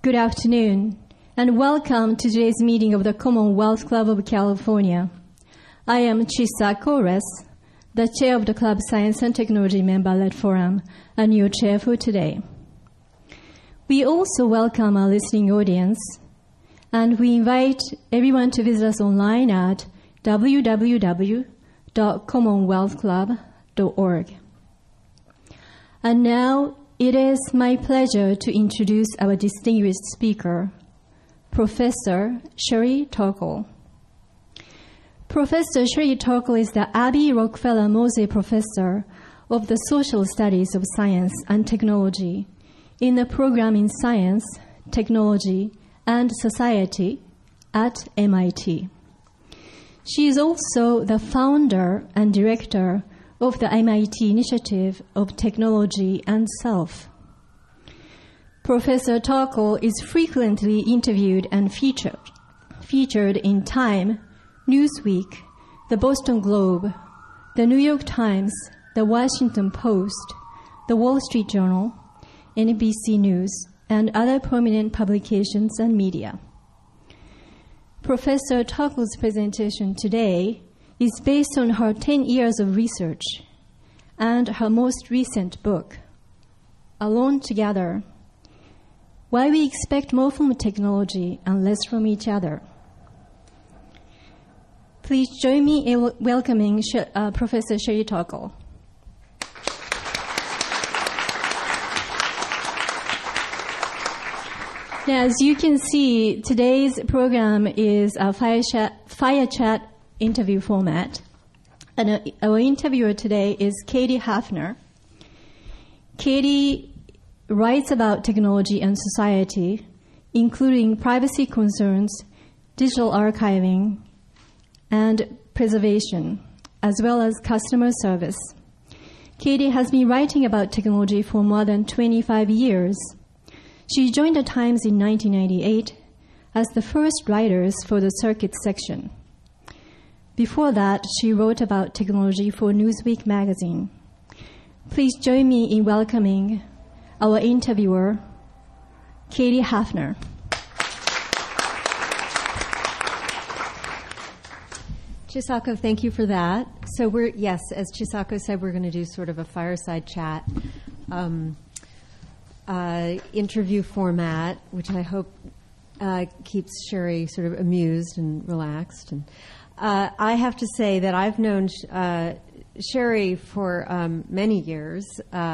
Good afternoon, and welcome to today's meeting of the Commonwealth Club of California. I am Chisako Res, the chair of the Club Science and Technology Member-led Forum, and your chair for today. We also welcome our listening audience, and we invite everyone to visit us online at www.commonwealthclub.org. And now, it is my pleasure to introduce our distinguished speaker, Professor Sherry Turkle. Professor Sherry Turkle is the Abby Rockefeller Mosey Professor of the Social Studies of Science and Technology in the program in Science, Technology, and Society at MIT. She is also the founder and director of the MIT Initiative of Technology and Self. Professor Turkle is frequently interviewed and featured in Time, Newsweek, the Boston Globe, the New York Times, the Washington Post, the Wall Street Journal, NBC News, and other prominent publications and media. Professor Turkle's presentation today is based on her 10 years of research and her most recent book, Alone Together: Why We Expect More from Technology and Less from Each Other. Please join me in welcoming Professor Sherry Turkle. Now, as you can see, today's program is a fire chat interview format. And our interviewer today is Katie Hafner. Katie writes about technology and society, including privacy concerns, digital archiving, and preservation, as well as customer service. Katie has been writing about technology for more than 25 years. She joined the Times in 1998 as the first writers for the Circuit section. Before that, she wrote about technology for Newsweek magazine. Please join me in welcoming our interviewer, Katie Hafner. Chisako, thank you for that. So as Chisako said, we're going to do sort of a fireside chat interview format, which I hope keeps Sherry sort of amused and relaxed. And I have to say that I've known Sherry for many years.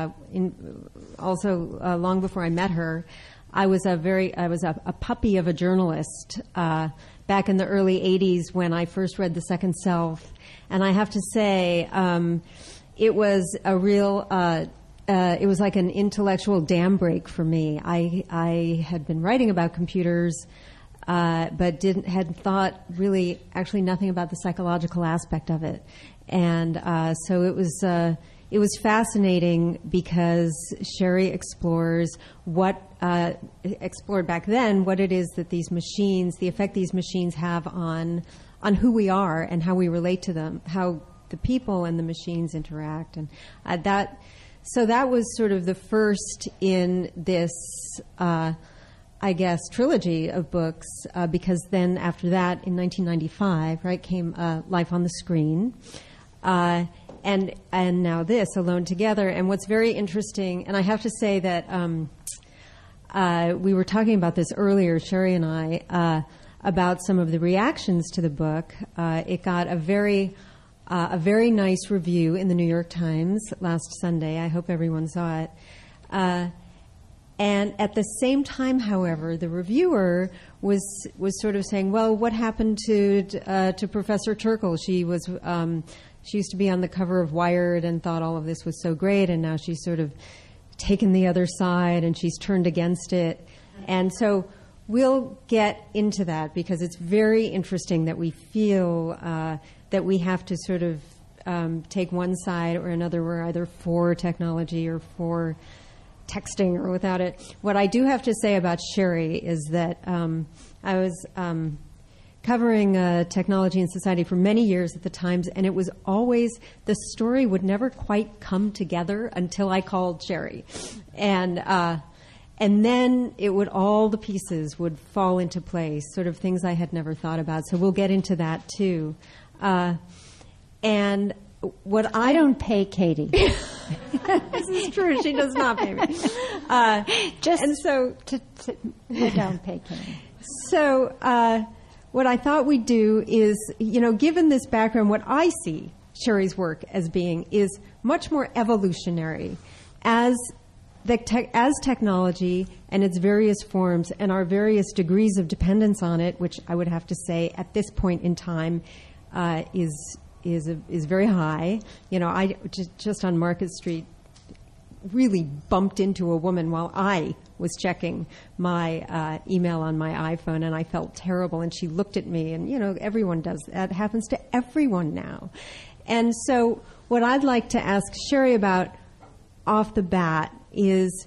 Long before I met her, I was a puppy of a journalist back in the early '80s when I first read The Second Self, and I have to say it was a real. It was like an intellectual dam break for me. I had been writing about computers, but had thought really actually nothing about the psychological aspect of it. And so it was fascinating because Sherry explored back then what it is that these machines, the effect these machines have on who we are and how we relate to them, how the people and the machines interact. And so that was sort of the first in this, trilogy of books, because then after that, in 1995, right, came Life on the Screen, and now this, Alone Together. And what's very interesting, and I have to say that we were talking about this earlier, Sherry and I, about some of the reactions to the book. It got a very nice review in the New York Times last Sunday. I hope everyone saw it. And at the same time, however, the reviewer was sort of saying, "Well, what happened to Professor Turkle? She used to be on the cover of Wired and thought all of this was so great, and now she's sort of taken the other side and she's turned against it." And so we'll get into that because it's very interesting that we feel that we have to sort of take one side or another. We're either for technology or for texting or without it. What I do have to say about Sherry is that I was covering technology and society for many years at the Times, and it was always, the story would never quite come together until I called Sherry. And And then all the pieces would fall into place, sort of things I had never thought about. So we'll get into that too. And what I don't pay Katie. This is true. She does not pay me. I don't pay Katie. So what I thought we'd do is, given this background, what I see Sherry's work as being is much more evolutionary as technology and its various forms and our various degrees of dependence on it, which I would have to say at this point in time is very high. I just on Market Street really bumped into a woman while I was checking my email on my iPhone, and I felt terrible. And she looked at me, and everyone does that. It happens to everyone now. And so, what I'd like to ask Sherry about off the bat is,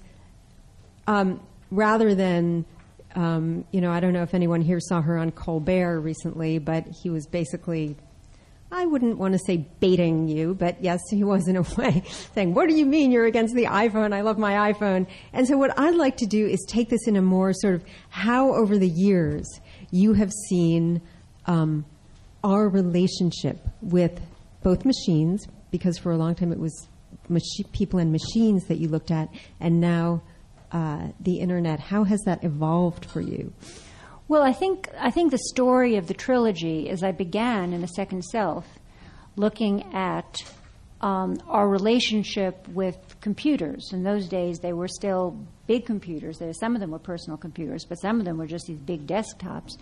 rather than, I don't know if anyone here saw her on Colbert recently, but he was basically, I wouldn't want to say baiting you, but yes, he was in a way, saying, what do you mean you're against the iPhone? I love my iPhone. And so what I'd like to do is take this in a more sort of how over the years you have seen our relationship with both machines, because for a long time it was people and machines that you looked at, and now the internet. How has that evolved for you? Well, I think the story of the trilogy is I began in The Second Self looking at our relationship with computers. In those days, they were still big computers. Some of them were personal computers, but some of them were just these big desktops.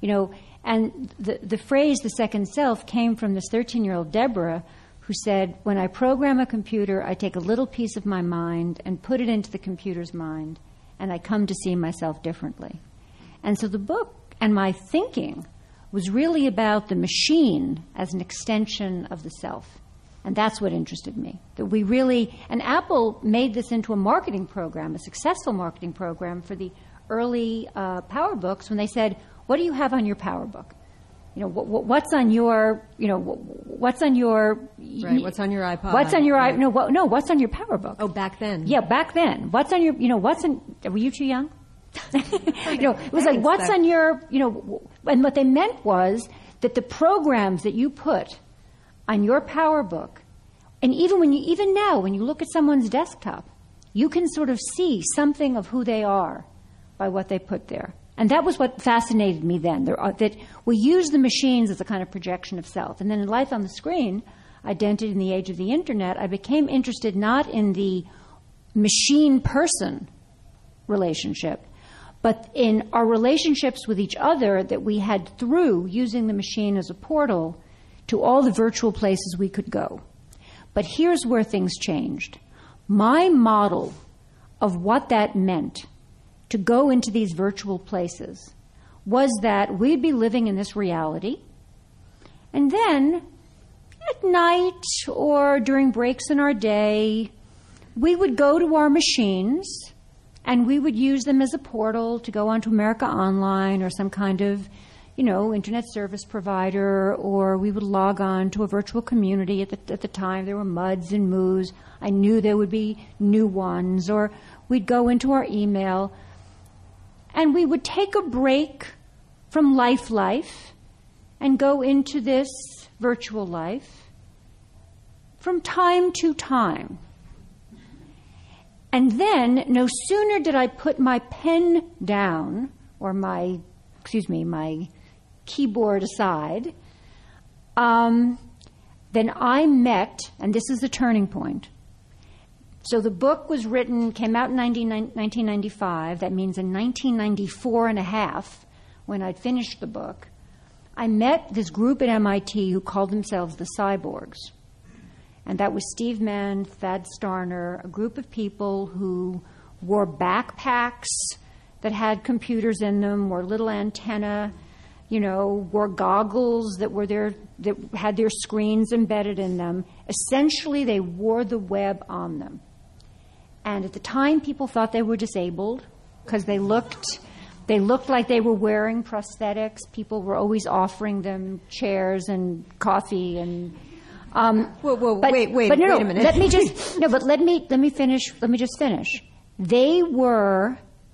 And the phrase "the second self" came from this 13-year-old Deborah who said, when I program a computer, I take a little piece of my mind and put it into the computer's mind, and I come to see myself differently. And so the book and my thinking was really about the machine as an extension of the self. And that's what interested me. That we really, and Apple made this into a marketing program, a successful marketing program for the early PowerBooks when they said, what do you have on your PowerBook? What's on your, what's on your... Right, what's on your iPod? What's on your, right. What's on your PowerBook? Oh, back then. Yeah, back then. What's on your, were you too young? It was like, what's on your, and what they meant was that the programs that you put on your PowerBook, and even now, when you look at someone's desktop, you can sort of see something of who they are by what they put there. And that was what fascinated me then, that we use the machines as a kind of projection of self. And then in Life on the Screen, Identity in the Age of the Internet, I became interested not in the machine-person relationship, but in our relationships with each other that we had through using the machine as a portal to all the virtual places we could go. But here's where things changed. My model of what that meant to go into these virtual places was that we'd be living in this reality, and then at night or during breaks in our day, we would go to our machines and we would use them as a portal to go onto America Online or some kind of, internet service provider, or we would log on to a virtual community. At the time, there were MUDs and MOOs. I knew there would be new ones. Or we'd go into our email, and we would take a break from life and go into this virtual life from time to time. And then, no sooner did I put my pen down, or my keyboard aside, then I met, and this is the turning point. So the book was written, came out in 1995. That means in 1994 and a half, when I'd finished the book, I met this group at MIT who called themselves the Cyborgs. And that was Steve Mann, Thad Starner, a group of people who wore backpacks that had computers in them, wore little antenna, wore goggles that had their screens embedded in them. Essentially, they wore the web on them. And at the time, people thought they were disabled because they looked like they were wearing prosthetics. People were always offering them chairs and coffee and. Wait a minute. Let me just finish. They were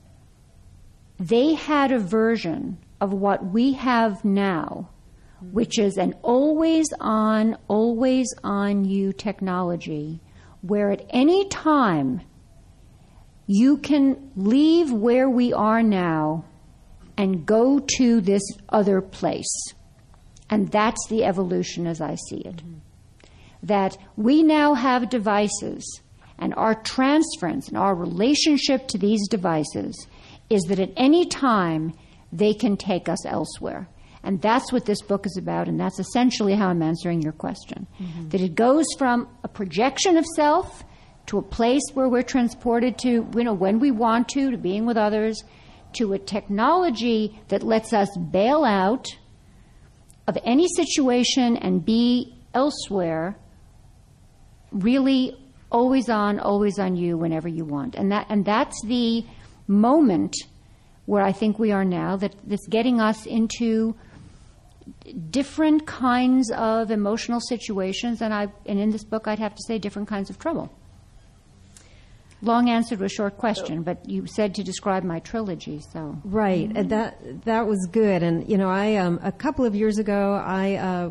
they had a version of what we have now, which is an always on you technology, where at any time you can leave where we are now and go to this other place. And that's the evolution as I see it. That we now have devices, and our transference and our relationship to these devices is that at any time they can take us elsewhere. And that's what this book is about, and that's essentially how I'm answering your question. That it goes from a projection of self to a place where we're transported to, when we want to being with others, to a technology that lets us bail out of any situation and be elsewhere, really always on you whenever you want. And that's the moment where I think we are now, that's getting us into different kinds of emotional situations, and in this book I'd have to say different kinds of trouble. Long answer to a short question, but you said to describe my trilogy, so. Right, and that was good. And I a couple of years ago, I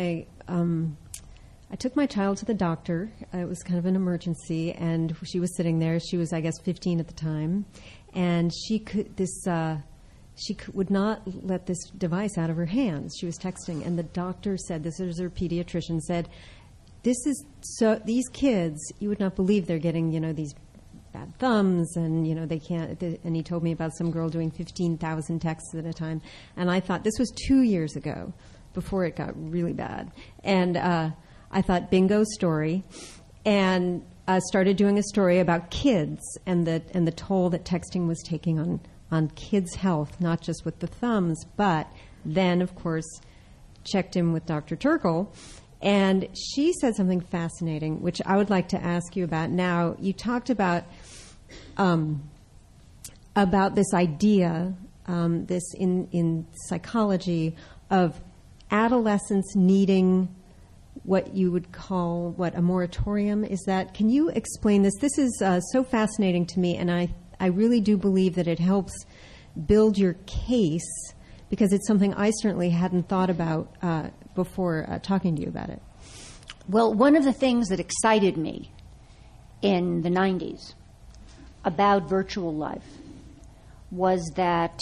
took my child to the doctor. It was kind of an emergency, and she was sitting there. She was, I guess, 15 at the time, and she would not let this device out of her hands. She was texting, and the doctor said, this is her pediatrician, said, these kids, you would not believe they're getting, these bad thumbs, and, they can't, and he told me about some girl doing 15,000 texts at a time. And I thought, this was 2 years ago, before it got really bad. And I thought, bingo story. And started doing a story about kids and the toll that texting was taking on kids' health, not just with the thumbs, but then, of course, checked in with Dr. Turkle. And she said something fascinating, which I would like to ask you about now. You talked about this idea, this in psychology, of adolescents needing what you would call, a moratorium? Is that, can you explain this? This is so fascinating to me, and I really do believe that it helps build your case, because it's something I certainly hadn't thought about before talking to you about it. Well, one of the things that excited me in the 90s about virtual life was that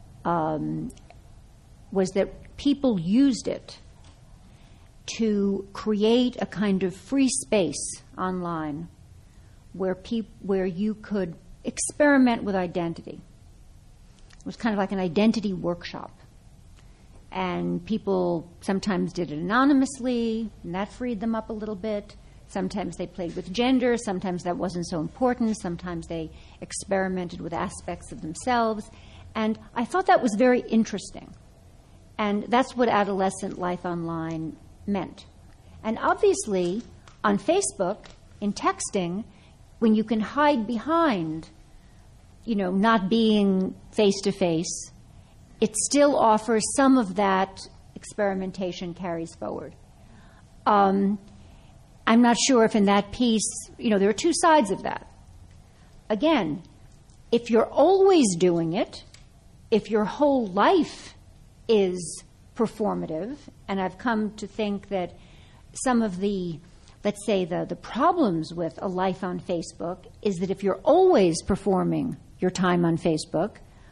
people used it to create a kind of free space online where you could experiment with identity. It was kind of like an identity workshop. And people sometimes did it anonymously, and that freed them up a little bit. Sometimes they played with gender. Sometimes that wasn't so important. Sometimes they experimented with aspects of themselves. And I thought that was very interesting. And that's what adolescent life online meant. And obviously, on Facebook, in texting, when you can hide behind, not being face-to-face, it still offers some of that experimentation carries forward. I'm not sure if in that piece, there are two sides of that. Again, if you're always doing it, if your whole life is performative, and I've come to think that some of the, let's say, the problems with a life on Facebook is that if you're always performing your time on Facebook,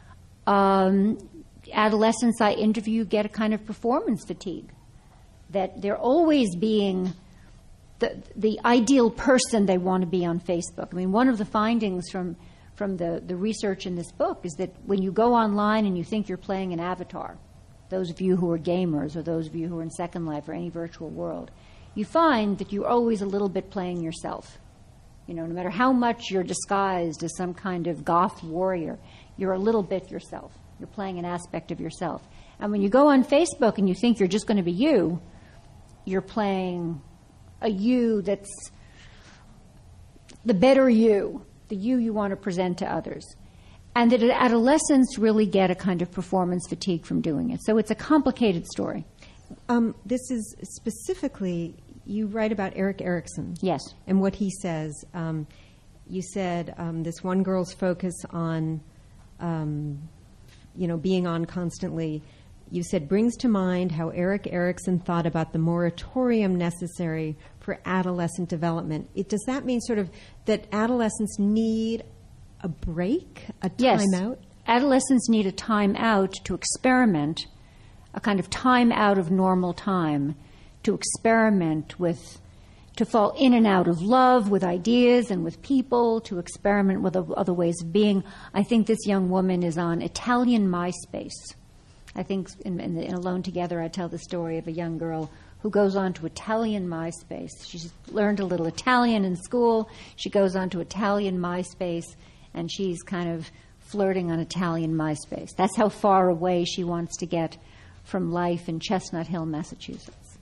adolescents I interview get a kind of performance fatigue, that they're always being the ideal person they want to be on Facebook. I mean, one of the findings from the research in this book is that when you go online and you think you're playing an avatar, those of you who are gamers or those of you who are in Second Life or any virtual world, you find that you're always a little bit playing yourself. No matter how much you're disguised as some kind of goth warrior, you're a little bit yourself. You're playing an aspect of yourself. And when you go on Facebook and you think you're just going to be you, you're playing a you that's the better you, the you want to present to others. And that adolescents really get a kind of performance fatigue from doing it. So it's a complicated story. This is specifically, you write about Erik Erikson. Yes. And what he says. You said this one girl's focus on being on constantly, you said, brings to mind how Erik Erikson thought about the moratorium necessary for adolescent development. Does that mean sort of that adolescents need a break, a Yes. time out? Adolescents need a time out to experiment, a kind of time out of normal time, to experiment with, to fall in and out of love with ideas and with people, to experiment with other ways of being. I think this young woman is on Italian MySpace. I think in Alone Together, I tell the story of a young girl who goes on to Italian MySpace. She's learned a little Italian in school. She goes on to Italian MySpace, and she's kind of flirting on Italian MySpace. That's how far away she wants to get from life in Chestnut Hill, Massachusetts.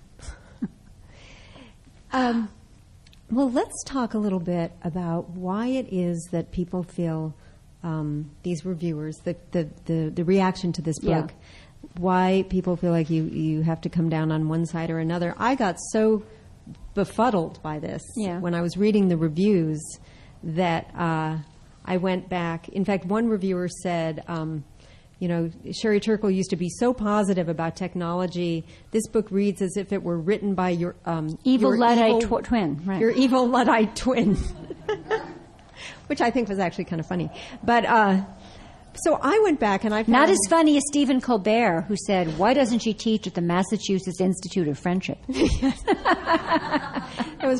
Well, let's talk a little bit about why it is that people feel, these reviewers, the reaction to this book, why people feel like you have to come down on one side or another. I got so befuddled by this when I was reading the reviews that I went back. In fact, one reviewer said, Sherry Turkle used to be so positive about technology. This book reads as if it were written by your evil your Luddite twin. Right. Your evil Luddite twin. Which I think was actually kind of funny. But so I went back and I found... Not as funny as Stephen Colbert, who said, "Why doesn't she teach at the Massachusetts Institute of Friendship?" That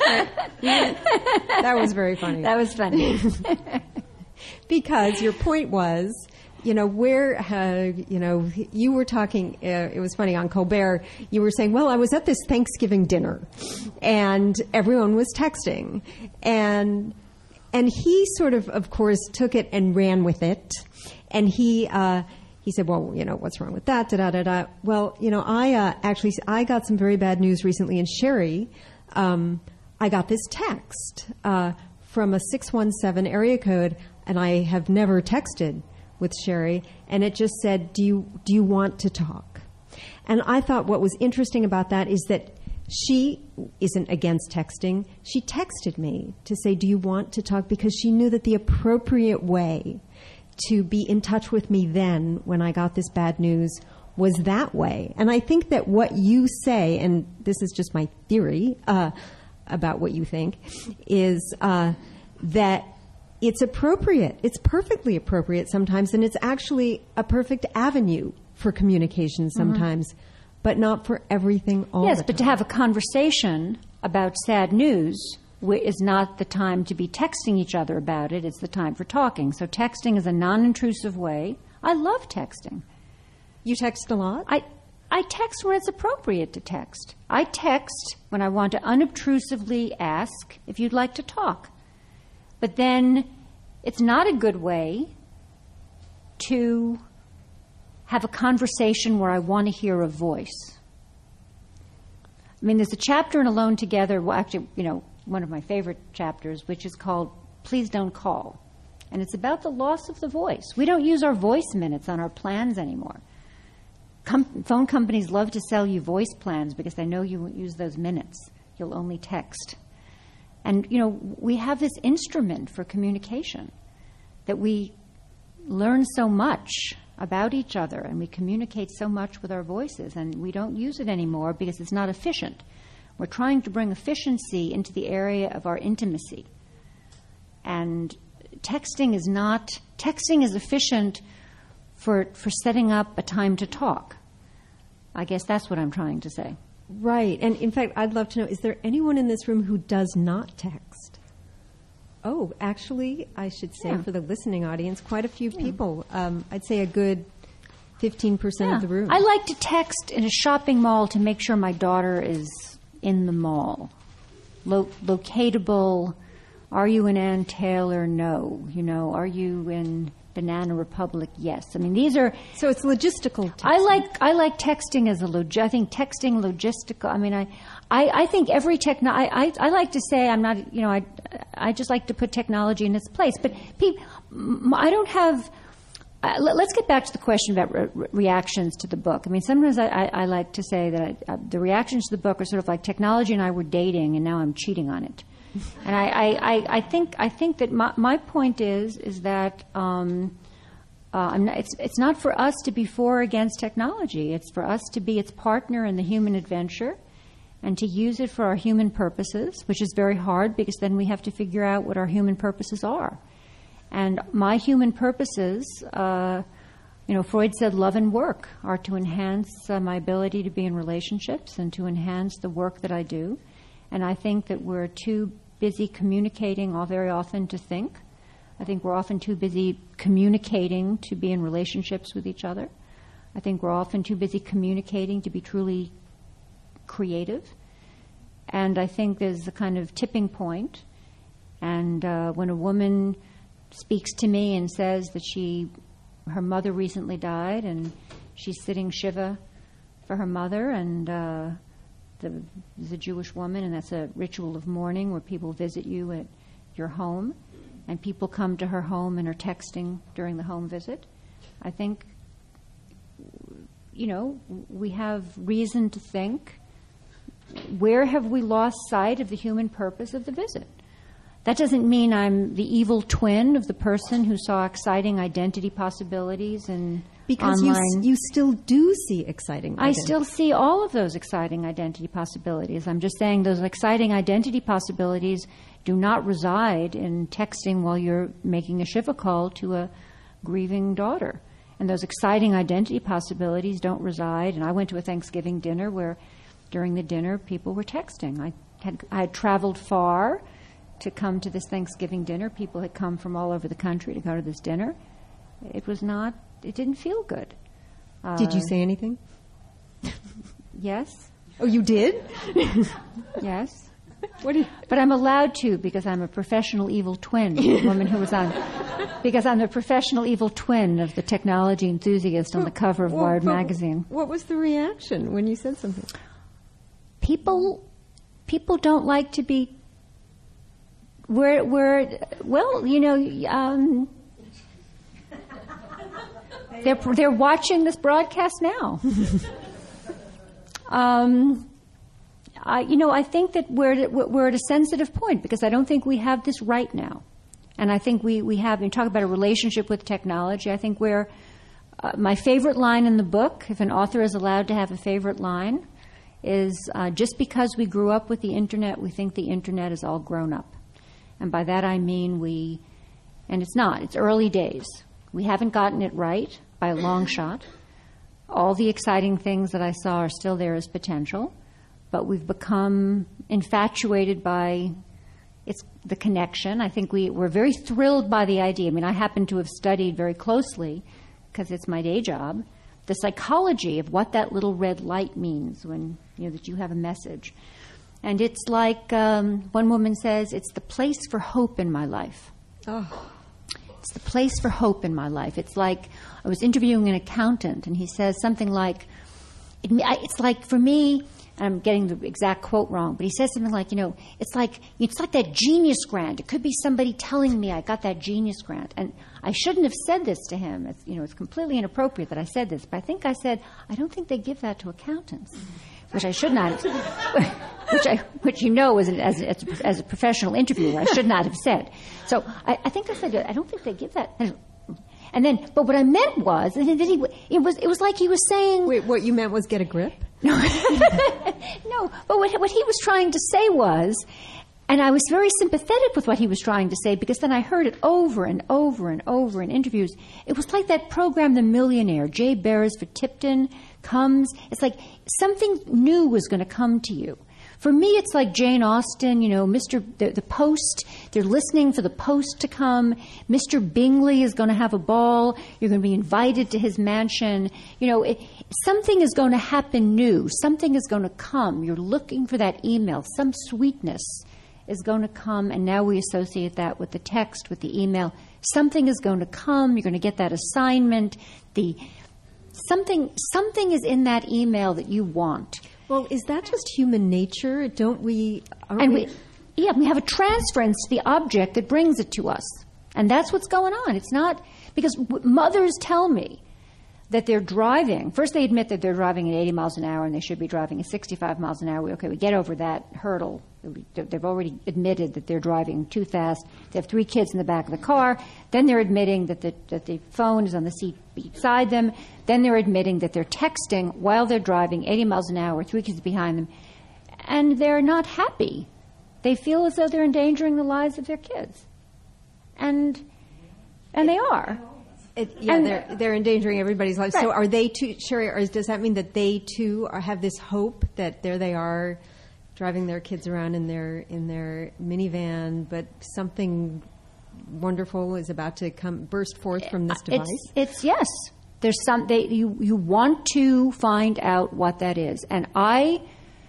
was very funny. That was funny. Because your point was, you were talking, it was funny, on Colbert, you were saying, well, I was at this Thanksgiving dinner, and everyone was texting. And he sort of course, took it and ran with it. And he said, well, what's wrong with that? Da-da-da-da. Well, I got some very bad news recently. And Sherry, I got this text from a 617 area code, and I have never texted with Sherry, and it just said, do you want to talk? And I thought what was interesting about that is that she isn't against texting. She texted me to say, do you want to talk? Because she knew that the appropriate way to be in touch with me then, when I got this bad news, was that way. And I think that what you say, and this is just my theory about what you think, is that it's appropriate. It's perfectly appropriate sometimes, and it's actually a perfect avenue for communication sometimes, but not for everything all the time. Yes, but to have a conversation about sad news is not the time to be texting each other about it. It's the time for talking. So texting is a non-intrusive way. I love texting. You text a lot? I text when it's appropriate to text. I text when I want to unobtrusively ask if you'd like to talk. But then it's not a good way to have a conversation where I want to hear a voice. I mean, there's a chapter in Alone Together, well, actually, one of my favorite chapters, which is called Please Don't Call. And it's about the loss of the voice. We don't use our voice minutes on our plans anymore. Phone companies love to sell you voice plans because they know you won't use those minutes. You'll only text. And, we have this instrument for communication that we learn so much about each other, and we communicate so much with our voices, and we don't use it anymore because it's not efficient. We're trying to bring efficiency into the area of our intimacy. And texting is efficient for setting up a time to talk. I guess that's what I'm trying to say. Right. And in fact, I'd love to know, is there anyone in this room who does not text? Oh, actually, I should say for the listening audience, quite a few people. I'd say a good 15% of the room. I like to text in a shopping mall to make sure my daughter is in the mall. Locatable. Are you in Ann Taylor? No. Are you in Banana Republic? Yes. I mean, these are... So it's logistical texting. I like texting as I think texting logistical... I mean, I think every I like to say I'm not... I just like to put technology in its place. But I don't have... let's get back to the question about reactions to the book. I mean, sometimes I like to say that the reactions to the book are sort of like technology and I were dating, and now I'm cheating on it. And I think that my point is that It's not for us to be for or against technology. It's for us to be its partner in the human adventure and to use it for our human purposes, which is very hard because then we have to figure out what our human purposes are. And my human purposes, Freud said love and work are to enhance my ability to be in relationships and to enhance the work that I do. And I think that we're too busy communicating very often to think. I think we're often too busy communicating to be in relationships with each other. I think we're often too busy communicating to be truly creative. And I think there's a kind of tipping point. And when a woman speaks to me and says that her mother recently died and she's sitting Shiva for her mother, and there's a Jewish woman, and that's a ritual of mourning where people visit you at your home, and people come to her home and are texting during the home visit. I think, we have reason to think, where have we lost sight of the human purpose of the visit? That doesn't mean I'm the evil twin of the person who saw exciting identity possibilities and because online. you still do see exciting identity. I still see all of those exciting identity possibilities. I'm just saying those exciting identity possibilities do not reside in texting while you're making a Shiva call to a grieving daughter. And those exciting identity possibilities don't reside. And I went to a Thanksgiving dinner where during the dinner people were texting. I had traveled far to come to this Thanksgiving dinner. People had come from all over the country to go to this dinner. It didn't feel good. Did you say anything? Yes. Oh, you did? Yes. But I'm allowed to because I'm a professional evil twin, the woman who was on, because I'm the professional evil twin of the technology enthusiast on the cover of Wired magazine. What was the reaction when you said something? People don't like to be. They're watching this broadcast now. I think that we're at a sensitive point because I don't think we have this right now. And I think we have, you talk about a relationship with technology, I think my favorite line in the book, if an author is allowed to have a favorite line, is just because we grew up with the Internet, we think the Internet is all grown up. And by that I mean and it's not, it's early days. We haven't gotten it right by a long shot. All the exciting things that I saw are still there as potential, but we've become infatuated by the connection. I think we're very thrilled by the idea. I mean, I happen to have studied very closely, because it's my day job, the psychology of what that little red light means when, that you have a message. And it's like one woman says, it's the place for hope in my life. Oh. It's the place for hope in my life. It's like I was interviewing an accountant, and he says something like, it's like for me, and I'm getting the exact quote wrong, but he says something like, it's like that genius grant. It could be somebody telling me I got that genius grant. And I shouldn't have said this to him. It's completely inappropriate that I said this, but I think I said, I don't think they give that to accountants. Which I should not have, which as a professional interviewer, I should not have said. So I think I said, I don't think they give that. And then, but what I meant was, it was like he was saying. Wait, what you meant was get a grip? No, no. But what he was trying to say was, and I was very sympathetic with what he was trying to say because then I heard it over and over and over in interviews. It was like that program, The Millionaire, Jay Beresford-Tipton comes. It's like something new was going to come to you. For me, it's like Jane Austen, the Post. They're listening for the Post to come. Mr. Bingley is going to have a ball. You're going to be invited to his mansion. Something is going to happen new. Something is going to come. You're looking for that email. Some sweetness is going to come, and now we associate that with the text, with the email. Something is going to come. You're going to get that assignment. Something is in that email that you want. Well, is that just human nature? Don't we? We have a transference to the object that brings it to us, and that's what's going on. It's not because mothers tell me that they're driving. First, they admit that they're driving at 80 miles an hour and they should be driving at 65 miles an hour. We get over that hurdle. They've already admitted that they're driving too fast. They have 3 kids in the back of the car. Then they're admitting that the phone is on the seat beside them. Then they're admitting that they're texting while they're driving 80 miles an hour, 3 kids behind them. And they're not happy. They feel as though they're endangering the lives of their kids. And they are. They're endangering everybody's lives. Right. So are they too, Sherry, does that mean that they too have this hope that there they are driving their kids around in their minivan, but something wonderful is about to burst forth from this device? It's yes. There's you want to find out what that is. And I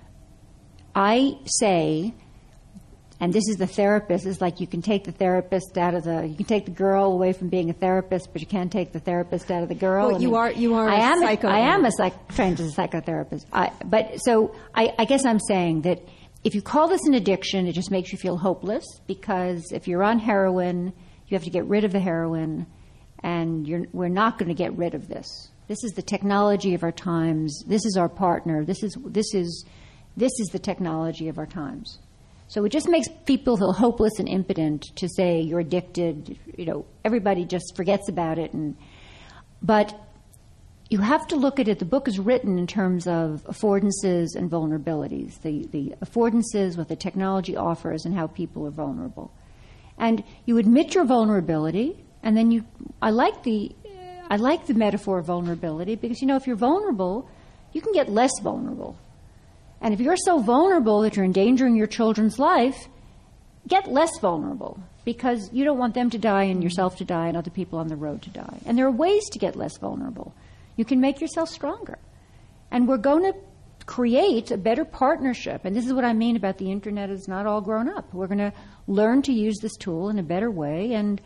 say, and this is the therapist, it's like you can take the therapist you can take the girl away from being a therapist, but you can't take the therapist out of the girl. Well, you are I am trained as a psychotherapist. I guess I'm saying that if you call this an addiction, it just makes you feel hopeless, because if you're on heroin, you have to get rid of the heroin, and we're not going to get rid of this. This is the technology of our times. This is our partner. This is the technology of our times. So it just makes people feel hopeless and impotent to say you're addicted. Everybody just forgets about it. But you have to look at it. The book is written in terms of affordances and vulnerabilities. The affordances, what the technology offers, and how people are vulnerable. And you admit your vulnerability, and then I like the metaphor of vulnerability, because if you're vulnerable, you can get less vulnerable. And if you're so vulnerable that you're endangering your children's life, get less vulnerable, because you don't want them to die and yourself to die and other people on the road to die. And there are ways to get less vulnerable. You can make yourself stronger. And we're going to create a better partnership. And this is what I mean about the Internet is not all grown up. We're going to learn to use this tool in a better way. And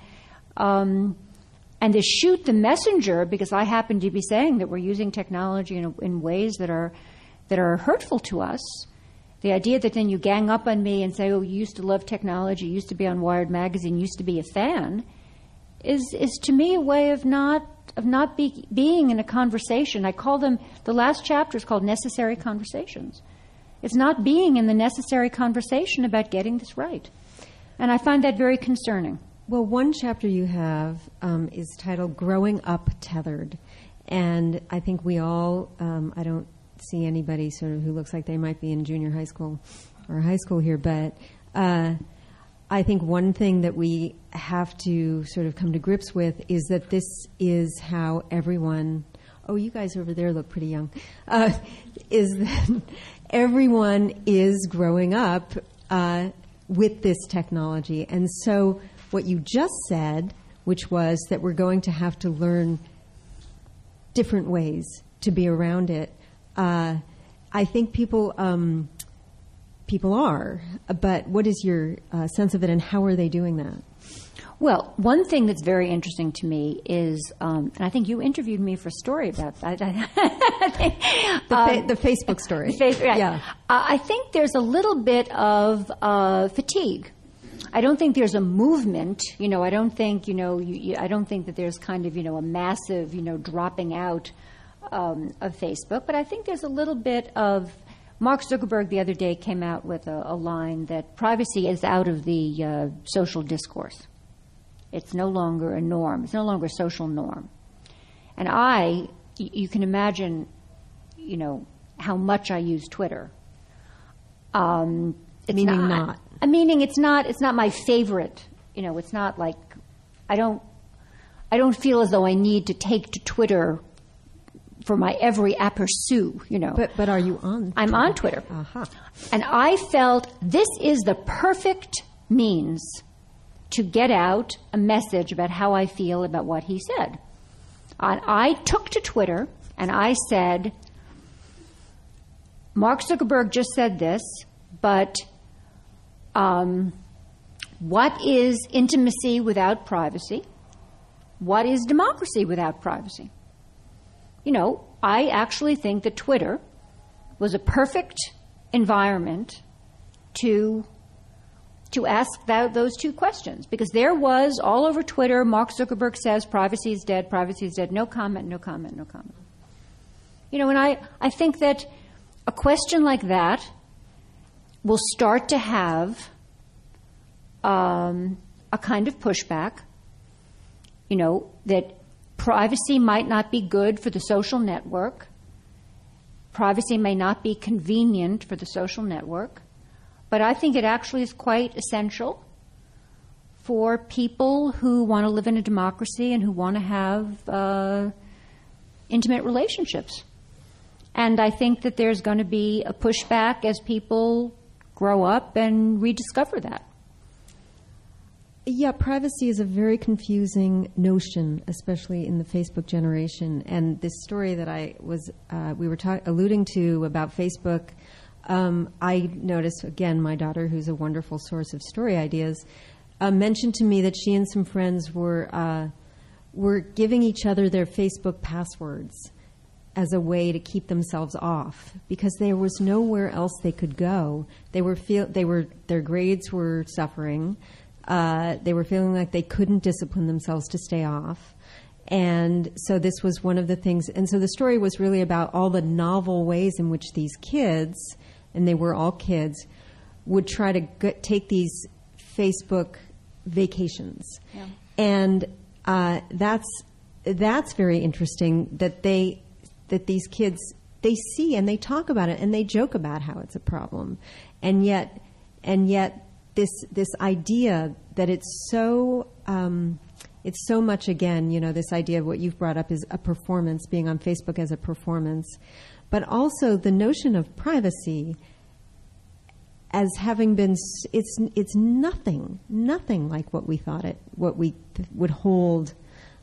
to shoot the messenger, because I happen to be saying that we're using technology in ways that are hurtful to us. The idea that then you gang up on me and say, oh, you used to love technology, you used to be on Wired Magazine, you used to be a fan, is to me a way of not being in a conversation. I call them, the last chapter is called Necessary Conversations. It's not being in the necessary conversation about getting this right. And I find that very concerning. Well, one chapter you have is titled Growing Up Tethered. And I think we all, I don't see anybody sort of who looks like they might be in junior high school or high school here, but I think one thing that we have to sort of come to grips with is that this is how everyone, you guys over there look pretty young, is that everyone is growing up with this technology. And so what you just said, which was that we're going to have to learn different ways to be around it, I think people are, but what is your sense of it, and how are they doing that? Well, one thing that's very interesting to me is, and I think you interviewed me for a story about that. The Facebook story. Right. Yeah. I think there's a little bit of fatigue. I don't think there's a movement. I don't think I don't think that there's kind of a massive dropping out of Facebook, but I think there's a little bit of. Mark Zuckerberg the other day came out with a line that privacy is out of the social discourse. It's no longer a norm. It's no longer a social norm. And you can imagine, how much I use Twitter. Meaning not. Meaning it's not my favorite. It's not like I don't feel as though I need to take to Twitter for my every aperçu, But are you on Twitter? I'm on Twitter. Uh-huh. And I felt this is the perfect means to get out a message about how I feel about what he said. And I took to Twitter and I said, Mark Zuckerberg just said this, but what is intimacy without privacy? What is democracy without privacy? I actually think that Twitter was a perfect environment to to ask those two questions. Because there was, all over Twitter, Mark Zuckerberg says privacy is dead, no comment, no comment, no comment. You know, and I think that a question like that will start to have a kind of pushback, you know, that privacy might not be good for the social network. Privacy may not be convenient for the social network, but I think it actually is quite essential for people who want to live in a democracy and who want to have intimate relationships. And I think that there's going to be a pushback as people grow up and rediscover that. Yeah, privacy is a very confusing notion, especially in the Facebook generation. And this story that we were alluding to about Facebook, I noticed, again, my daughter, who's a wonderful source of story ideas, mentioned to me that she and some friends were giving each other their Facebook passwords as a way to keep themselves off, because there was nowhere else they could go. Their grades were suffering. They were feeling like they couldn't discipline themselves to stay off. And so this was one of the things. And so the story was really about all the novel ways in which these kids, and they were all kids, would try to take these Facebook vacations. Yeah. And that's very interesting that these kids, they see and they talk about it and they joke about how it's a problem. And yet this idea that it's so much, again, you know, this idea of what you've brought up is a performance, being on Facebook as a performance, but also the notion of privacy as having been, it's nothing like what we thought what we would hold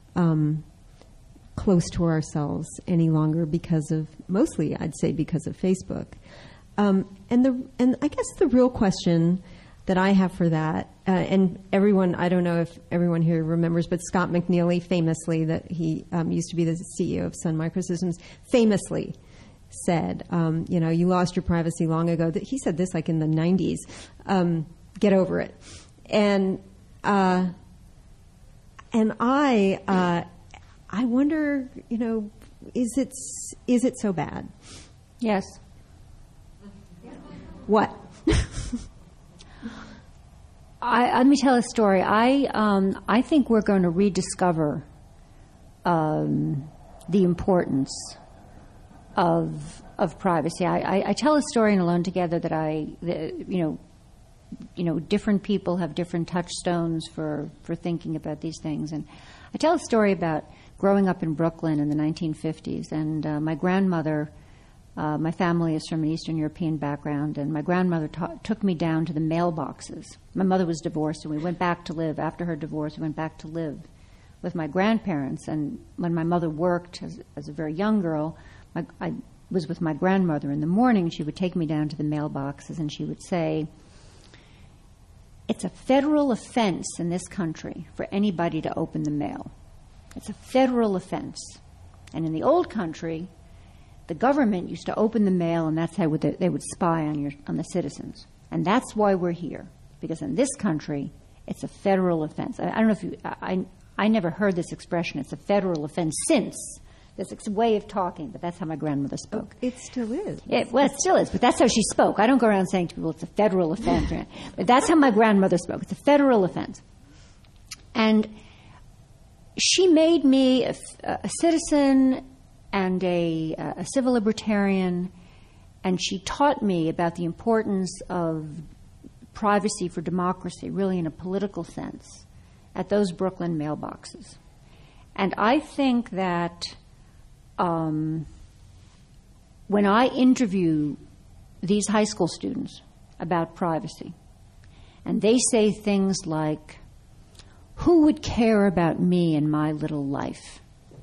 close to ourselves any longer, mostly I'd say because of Facebook. And I guess the real question that I have for that, and everyone, I don't know if everyone here remembers, but Scott McNealy famously, that he used to be the CEO of Sun Microsystems, famously said, you know, you lost your privacy long ago. He said this like in the 90s. Get over it. And I wonder, you know, is it so bad? Yes. What? Let me tell a story. I think we're going to rediscover the importance of privacy. I tell a story in Alone Together that you know, different people have different touchstones for thinking about these things, and I tell a story about growing up in Brooklyn in the 1950s, and my grandmother. My family is from an Eastern European background, and my grandmother took me down to the mailboxes. My mother was divorced, and we went back to live. After her divorce, we went back to live with my grandparents. And when my mother worked as a very young girl, I was with my grandmother in the morning. She would take me down to the mailboxes, and she would say, "It's a federal offense in this country for anybody to open the mail. It's a federal offense. And in the old country, the government used to open the mail, and that's how they would spy on the citizens. And that's why we're here, because in this country, it's a federal offense." I don't know if I never heard this expression. It's a federal offense since. There's a way of talking, but that's how my grandmother spoke. It still is. Well, it still is, but that's how she spoke. I don't go around saying to people it's a federal offense, but that's how my grandmother spoke. It's a federal offense, and she made me a citizen and a civil libertarian, and she taught me about the importance of privacy for democracy, really in a political sense, at those Brooklyn mailboxes. And I think that when I interview these high school students about privacy, and they say things like, "Who would care about me and my little life?"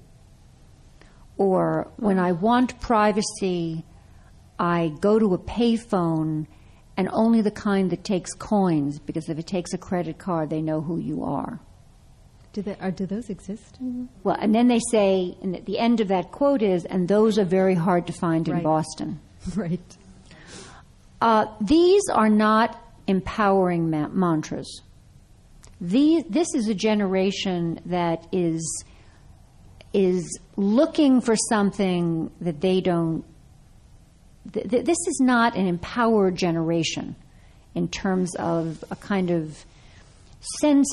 Or, "When I want privacy, I go to a payphone, and only the kind that takes coins, because if it takes a credit card, they know who you are." Do those exist? Well, and then they say, and at the end of that quote is, "And those are very hard to find in Boston." Right. These are not empowering mantras. This is a generation that is looking for something that they don't. This is not an empowered generation in terms of a kind of sense,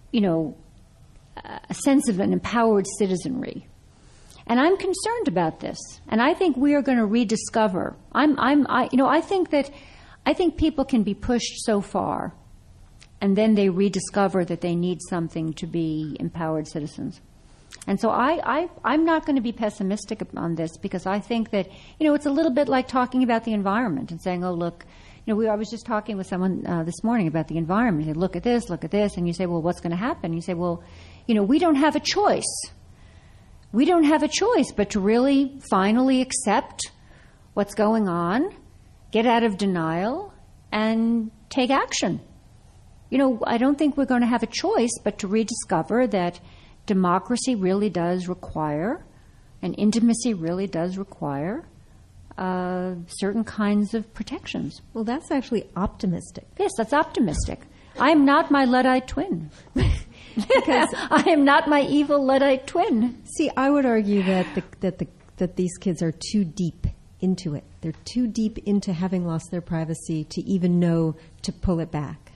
a sense of an empowered citizenry. And I'm concerned about this. And I think we are going to rediscover. I think people can be pushed so far, and then they rediscover that they need something to be empowered citizens. And so I'm not going to be pessimistic on this, because I think that, it's a little bit like talking about the environment and saying, oh, look, I was just talking with someone this morning about the environment. They look at this, and you say, well, what's going to happen? You say, well, we don't have a choice. We don't have a choice but to really finally accept what's going on, get out of denial, and take action. I don't think we're going to have a choice but to rediscover that democracy really does require, and intimacy really does require, certain kinds of protections. Well, that's actually optimistic. Yes, that's optimistic. I am not my Luddite twin. Because I am not my evil Luddite twin. See, I would argue that these kids are too deep into it. They're too deep into having lost their privacy to even know to pull it back.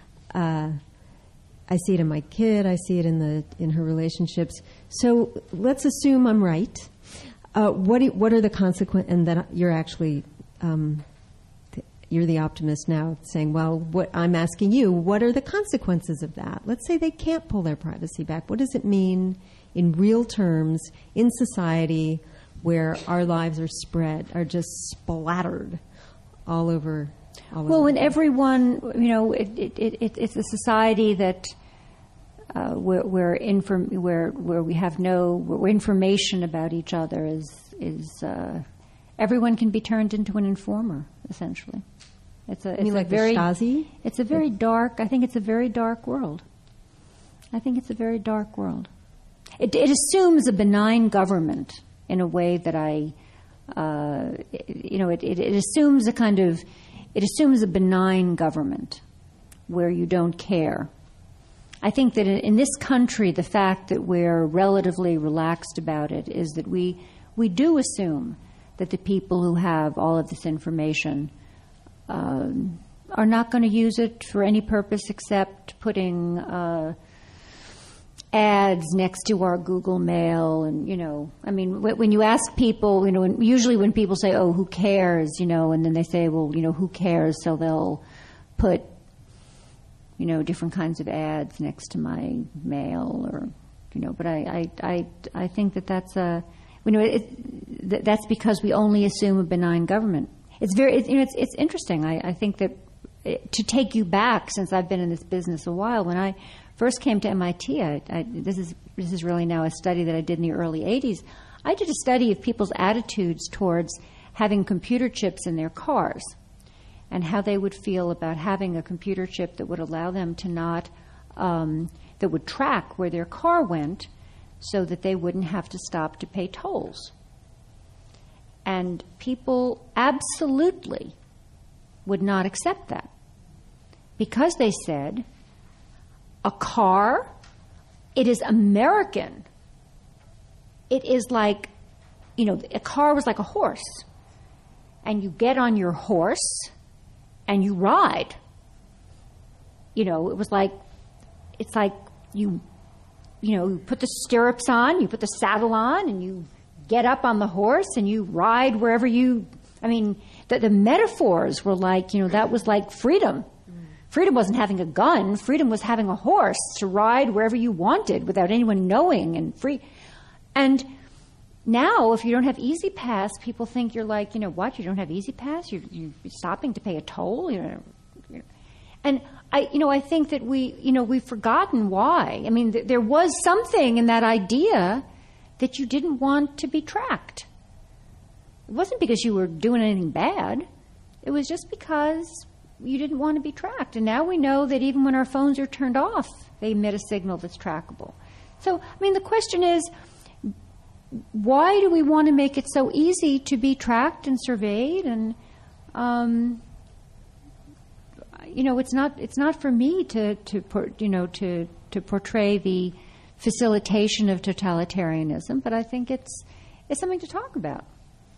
I see it in my kid. I see it in her relationships. So let's assume I'm right. What are the consequences? And then you're actually you're the optimist now, saying, well, what I'm asking you, what are the consequences of that? Let's say they can't pull their privacy back. What does it mean in real terms in society where our lives are just splattered all over? Well, when everyone, it's a society that where we have where information about each other is everyone can be turned into an informer, essentially. It's a very Stasi? It's a very dark. I think it's a very dark world. It assumes a benign government in a way that it assumes it assumes a benign government where you don't care. I think that in this country, the fact that we're relatively relaxed about it is that we do assume that the people who have all of this information are not going to use it for any purpose except putting ads next to our Google Mail. And, when you ask people, usually when people say, oh, who cares, and then they say, well, who cares? So they'll put, different kinds of ads next to my mail or, but I think that's that's because we only assume a benign government. It's interesting. I think that to take you back, since I've been in this business a while, when I first came to MIT, this is really now a study that I did in the early 80s. I did a study of people's attitudes towards having computer chips in their cars and how they would feel about having a computer chip that would allow them to not, that would track where their car went so that they wouldn't have to stop to pay tolls. And people absolutely would not accept that because they said, a car, it is American. It is like, a car was like a horse. And you get on your horse and you ride. It's like you put the stirrups on, you put the saddle on, and you get up on the horse and you ride wherever the metaphors were like, that was like freedom. Freedom wasn't having a gun. Freedom was having a horse to ride wherever you wanted without anyone knowing and free. And now, if you don't have Easy Pass, people think you're like, what? You don't have Easy Pass? You're stopping to pay a toll? And I think that we've forgotten why. There was something in that idea that you didn't want to be tracked. It wasn't because you were doing anything bad. It was just because you didn't want to be tracked. And now we know that even when our phones are turned off, they emit a signal that's trackable. So, the question is, why do we want to make it so easy to be tracked and surveyed? And, it's not for me to portray the facilitation of totalitarianism, but I think it's something to talk about.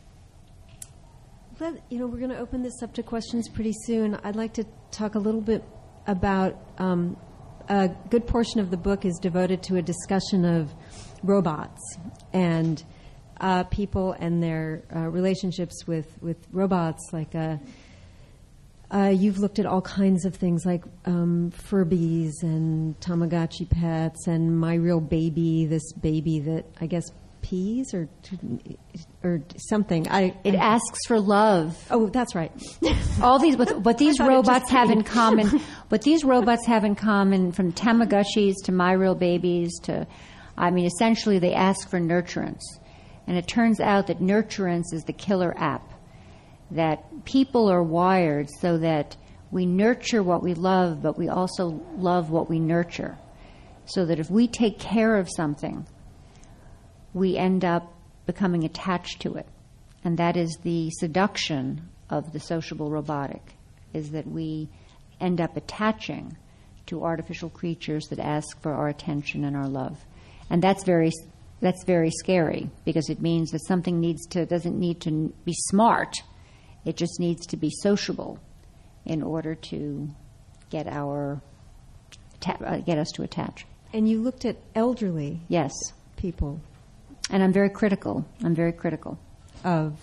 We're going to open this up to questions pretty soon. I'd like to talk a little bit about a good portion of the book is devoted to a discussion of robots and people and their relationships with robots. Like you've looked at all kinds of things like Furbies and Tamagotchi pets and My Real Baby, this baby that I guess pees or something. It asks for love. Oh, that's right. All these, what these robots have in common, from Tamagotchis to My Real Babies to, essentially they ask for nurturance. And it turns out that nurturance is the killer app. That people are wired so that we nurture what we love, but we also love what we nurture. So that if we take care of something, we end up becoming attached to it. And that is the seduction of the sociable robotic, is that we end up attaching to artificial creatures that ask for our attention and our love. And that's very scary, because it means that something doesn't need to be smart. It just needs to be sociable in order to get us to attach. And you looked at elderly people. And I'm very critical. I'm very critical of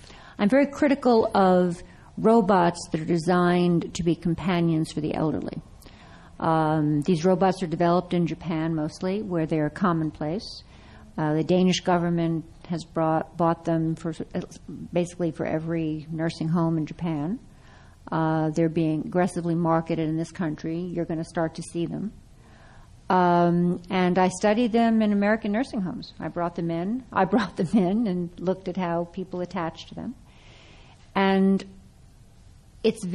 robots that are designed to be companions for the elderly. These robots are developed in Japan mostly, where they are commonplace. The Danish government has bought them basically for every nursing home in Japan. They're being aggressively marketed in this country. You're going to start to see them. And I studied them in American nursing homes. I brought them in and looked at how people attach to them. And it's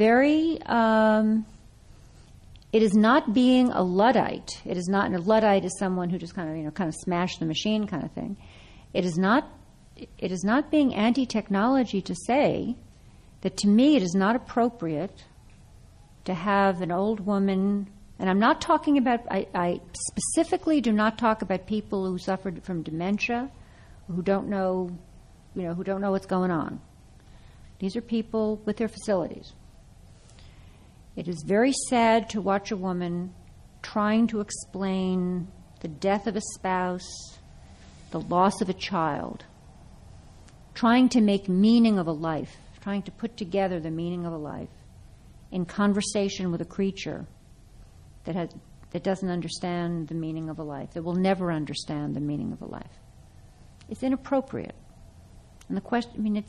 it is not being a Luddite. It is not, and a Luddite is someone who just kind of smashed the machine kind of thing. It is not being anti-technology to say that, to me, it is not appropriate to have an old woman. And I'm not talking about, I specifically do not talk about people who suffered from dementia, who don't know what's going on. These are people with their facilities. It is very sad to watch a woman trying to explain the death of a spouse, the loss of a child, trying to make meaning of a life, trying to put together the meaning of a life in conversation with a creature that doesn't understand the meaning of a life, that will never understand the meaning of a life. It's inappropriate. And the question,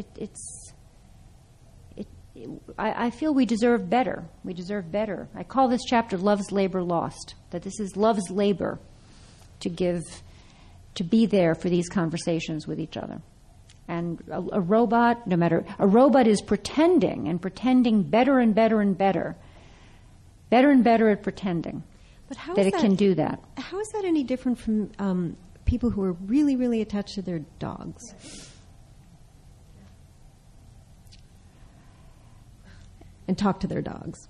I feel we deserve better. We deserve better. I call this chapter Love's Labor Lost, that this is love's labor to be there for these conversations with each other. And a robot is pretending better and better and better at pretending that it can do that. How is that any different from people who are really, really attached to their dogs? And talk to their dogs.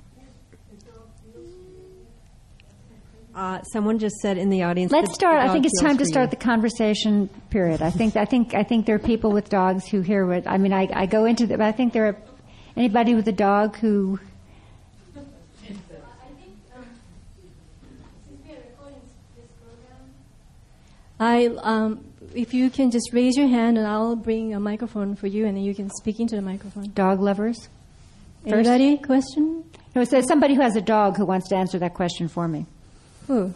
Someone just said in the audience. Let's start. I think it's time to start the conversation period. I think there are people with dogs who hear what I go into the. But I think there are anybody with a dog who. If you can just raise your hand, and I'll bring a microphone for you, and then you can speak into the microphone. Dog lovers. Anybody? Question? No, it says somebody who has a dog who wants to answer that question for me. Who?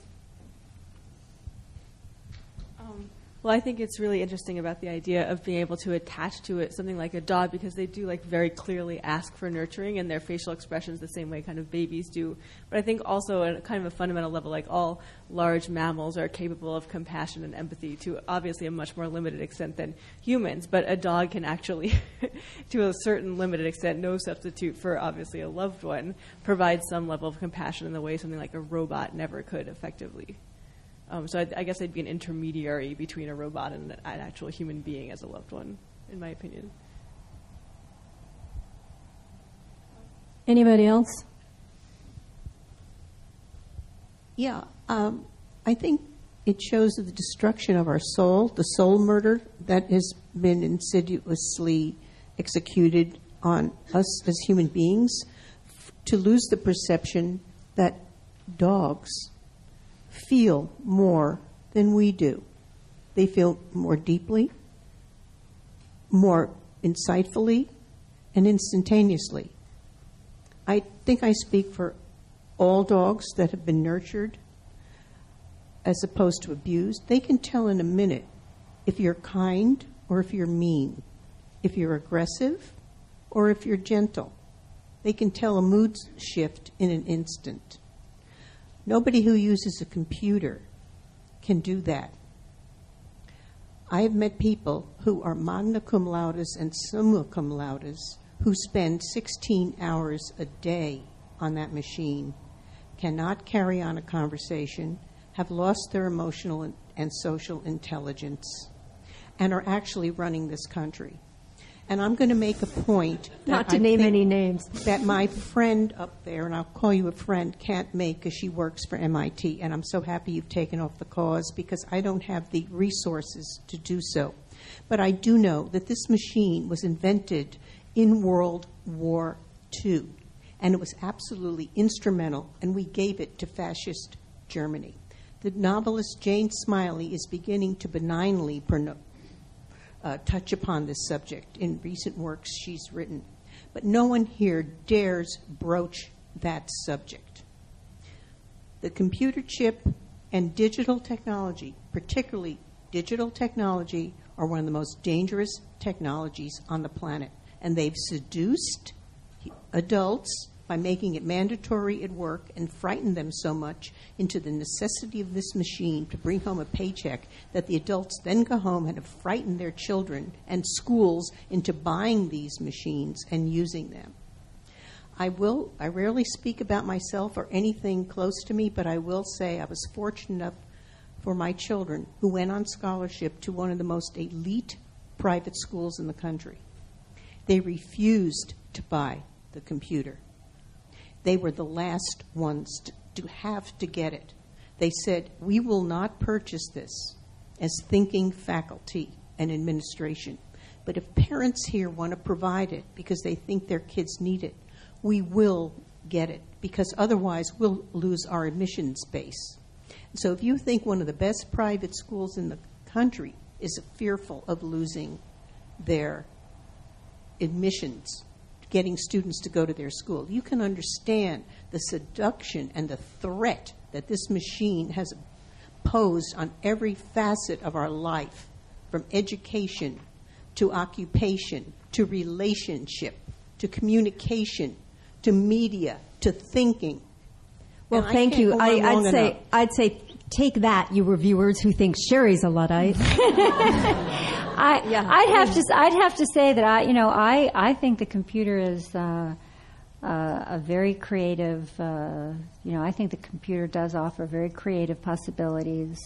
Well, I think it's really interesting about the idea of being able to attach to it something like a dog, because they do very clearly ask for nurturing, and their facial expressions the same way kind of babies do. But I think also at kind of a fundamental level, all large mammals are capable of compassion and empathy to obviously a much more limited extent than humans. But a dog can actually, to a certain limited extent, no substitute for obviously a loved one, provide some level of compassion in the way something like a robot never could effectively. So I guess I'd be an intermediary between a robot and an actual human being as a loved one, in my opinion. Anybody else? Yeah, I think it shows the destruction of our soul, the soul murder that has been insidiously executed on us as human beings, to lose the perception that dogs feel more than we do. They feel more deeply, more insightfully, and instantaneously. I think I speak for all dogs that have been nurtured as opposed to abused. They can tell in a minute if you're kind or if you're mean, if you're aggressive or if you're gentle. They can tell a mood shift in an instant. Nobody who uses a computer can do that. I have met people who are magna cum laudes and summa cum laudes who spend 16 hours a day on that machine, cannot carry on a conversation, have lost their emotional and social intelligence, and are actually running this country. And I'm going to make a point that not to name any names that my friend up there, and I'll call you a friend, can't make because she works for MIT, and I'm so happy you've taken off the cause because I don't have the resources to do so. But I do know that this machine was invented in World War II, and it was absolutely instrumental, and we gave it to fascist Germany. The novelist Jane Smiley is beginning to benignly touch upon this subject in recent works she's written. But no one here dares broach that subject. The computer chip and digital technology, particularly digital technology, are one of the most dangerous technologies on the planet. And they've seduced adults by making it mandatory at work and frightened them so much into the necessity of this machine to bring home a paycheck that the adults then go home and have frightened their children and schools into buying these machines and using them. I rarely speak about myself or anything close to me, but I will say I was fortunate enough for my children who went on scholarship to one of the most elite private schools in the country. They refused to buy the computer. They were the last ones to have to get it. They said, we will not purchase this as thinking faculty and administration. But if parents here want to provide it because they think their kids need it, we will get it, because otherwise we'll lose our admissions base. So if you think one of the best private schools in the country is fearful of losing their admissions, getting students to go to their school, you can understand the seduction and the threat that this machine has posed on every facet of our life, from education to occupation to relationship to communication to media to thinking. Well, thank you. I'd say take that, you reviewers who think Sherry's a Luddite. I'd have to say that I think the computer is a very creative. I think the computer does offer very creative possibilities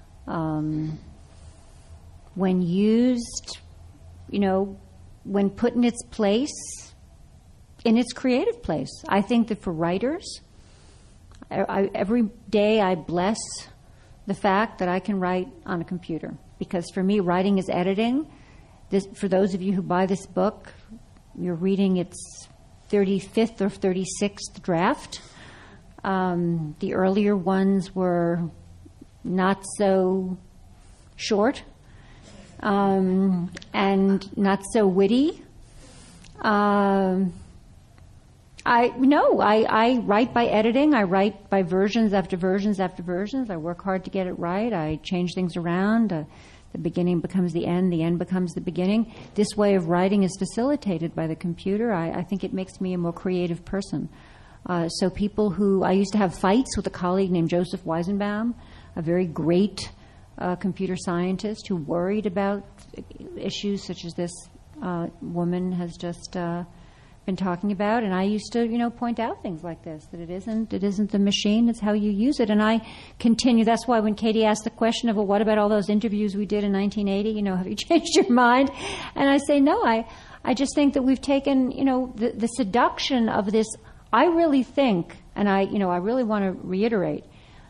when used. When put in its place, in its creative place. I think that for writers, every day I bless the fact that I can write on a computer. Because for me, writing is editing. For those of you who buy this book, you're reading its 35th or 36th draft. The earlier ones were not so short and not so witty. I write by editing. I write by versions after versions after versions. I work hard to get it right. I change things around. The beginning becomes the end becomes the beginning. This way of writing is facilitated by the computer. I think it makes me a more creative person. So people who... I used to have fights with a colleague named Joseph Weizenbaum, a very great computer scientist who worried about issues such as this woman has just been talking about. And I used to, point out things like this, that it isn't the machine, it's how you use it. And I continue. That's why when Katie asked the question of, well, what about all those interviews we did in 1980? Have you changed your mind? And I say, no, I just think that we've taken, the seduction of this. I really think, and I really want to reiterate,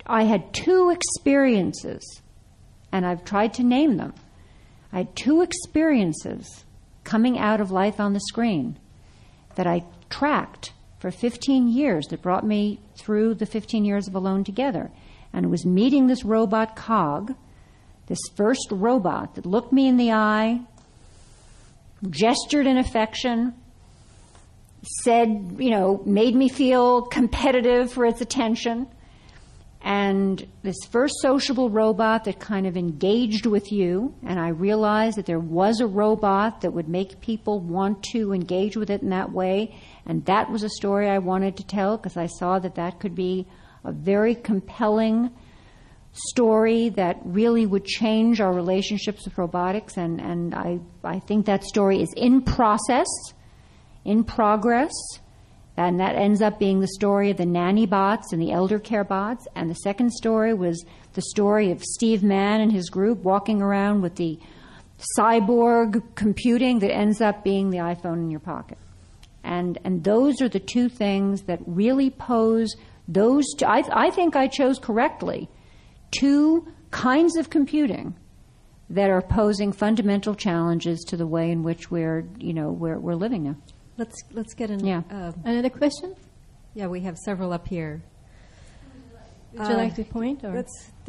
I had two experiences, and I've tried to name them. I had two experiences coming out of life on the screen that I tracked for 15 years that brought me through the 15 years of Alone Together. And it was meeting this robot cog, this first robot that looked me in the eye, gestured in affection, said, made me feel competitive for its attention. And this first sociable robot that kind of engaged with you, and I realized that there was a robot that would make people want to engage with it in that way, and that was a story I wanted to tell because I saw that that could be a very compelling story that really would change our relationships with robotics, and I think that story is in process, in progress. And that ends up being the story of the nanny bots and the elder care bots. And the second story was the story of Steve Mann and his group walking around with the cyborg computing that ends up being the iPhone in your pocket. And those are the two things that really pose those two. I think I chose correctly two kinds of computing that are posing fundamental challenges to the way in which we're living now. Let's get in. Yeah. Another question? Yeah, we have several up here. Would you like to point? Or?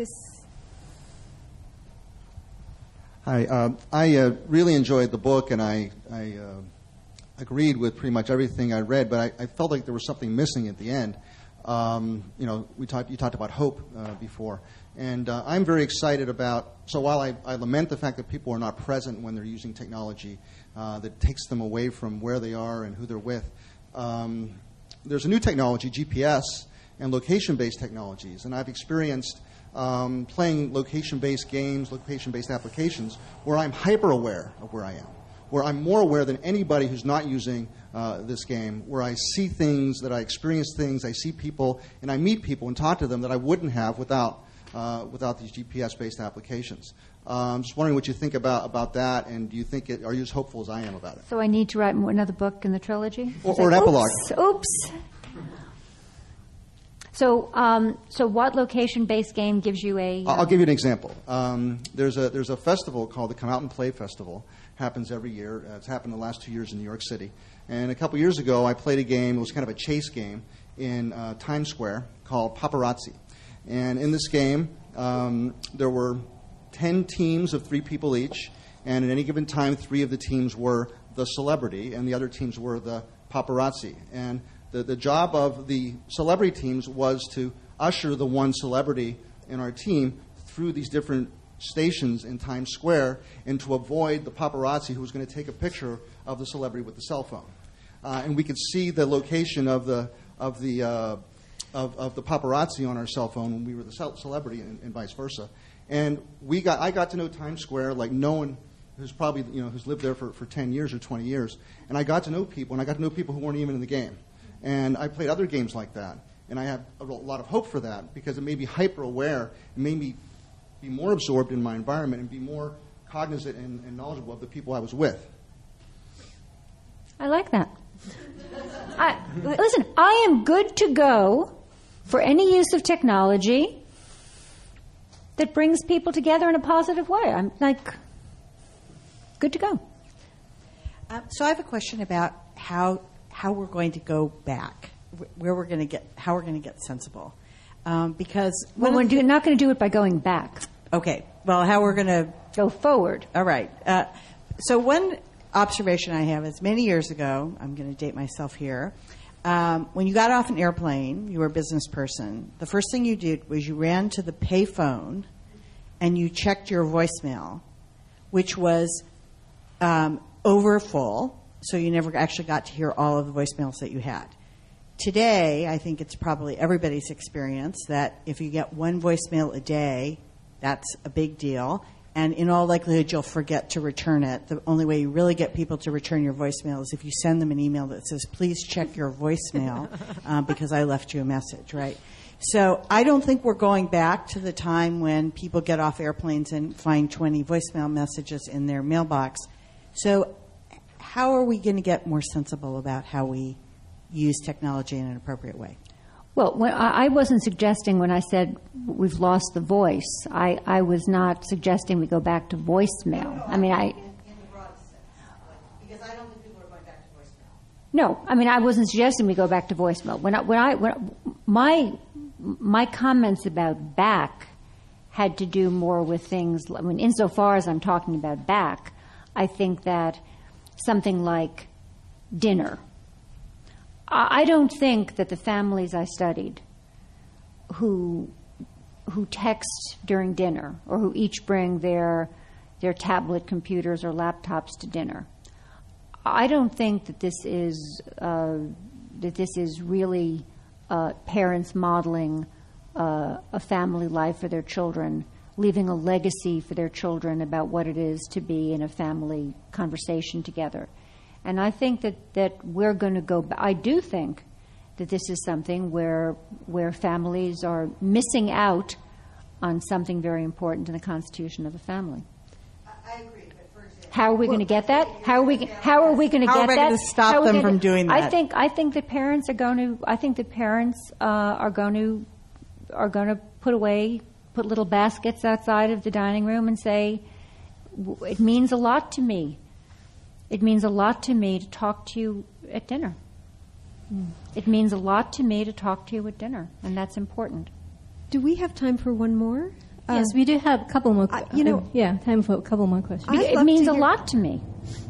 Hi. I really enjoyed the book, and I agreed with pretty much everything I read, but I felt like there was something missing at the end. You talked about hope before, and I'm very excited about. So while I lament the fact that people are not present when they're using technology, that takes them away from where they are and who they're with, there's a new technology, GPS, and location-based technologies, and I've experienced playing location-based games, location-based applications, where I'm hyper-aware of where I am, where I'm more aware than anybody who's not using this game, where I see things, that I experience things, I see people, and I meet people and talk to them that I wouldn't have without these GPS-based applications. I'm just wondering what you think about that, and do you think are you as hopeful as I am about it? So I need to write another book in the trilogy? Or an epilogue. Oops. So what location-based game gives you a... I'll give you an example. There's a festival called the Come Out and Play Festival. Happens every year. It's happened the last 2 years in New York City. And a couple years ago, I played a game. It was kind of a chase game in Times Square called Paparazzi. And in this game, there were 10 teams of 3 people each. And at any given time, 3 of the teams were the celebrity, and the other teams were the paparazzi. And the job of the celebrity teams was to usher the one celebrity in our team through these different stations in Times Square and to avoid the paparazzi who was going to take a picture of the celebrity with the cell phone. And we could see the location of the paparazzi on our cell phone when we were the celebrity and vice versa. And I got to know Times Square like no one who's probably who's lived there for 10 years or 20 years. And I got to know people, and I got to know people who weren't even in the game. And I played other games like that. And I have a lot of hope for that because it made me hyper-aware. It made me be more absorbed in my environment and be more cognizant and knowledgeable of the people I was with. I like that. Listen, I am good to go for any use of technology that brings people together in a positive way. I'm good to go. So I have a question about how we're going to go back, how we're going to get sensible, because we're not going to do it by going back. Okay. Well, how we're going to go forward. All right. So one observation I have is many years ago. I'm going to date myself here. When you got off an airplane, you were a business person. The first thing you did was you ran to the pay phone and you checked your voicemail, which was over full. So you never actually got to hear all of the voicemails that you had. Today, I think it's probably everybody's experience that if you get one voicemail a day, that's a big deal. And in all likelihood, you'll forget to return it. The only way you really get people to return your voicemail is if you send them an email that says, please check your voicemail because I left you a message, right? So I don't think we're going back to the time when people get off airplanes and find 20 voicemail messages in their mailbox. So how are we going to get more sensible about how we use technology in an appropriate way? Well, I wasn't suggesting when I said we've lost the voice. I was not suggesting we go back to voicemail. I mean, in the broadest sense, because I don't think people are going back to voicemail. No, I mean, I wasn't suggesting we go back to voicemail. My comments about back had to do more with things. I mean, insofar as I'm talking about back, I think that something like dinner. I don't think that the families I studied who text during dinner or who each bring their tablet computers or laptops to dinner, I don't think that this is really parents modeling a family life for their children, leaving a legacy for their children about what it is to be in a family conversation together. And I think that we're going to go. I do think that this is something where families are missing out on something very important in the constitution of the family. I agree, but for example, how are we going to get that? How are we going to get that? How are we going to stop them from doing that? I think that parents are going to. I think that parents are going to put little baskets outside of the dining room and say, "It means a lot to me. It means a lot to me to talk to you at dinner. It means a lot to me to talk to you at dinner, and that's important." Do we have time for one more? Yes, we do have a couple more. Time for a couple more questions. It means a lot to me.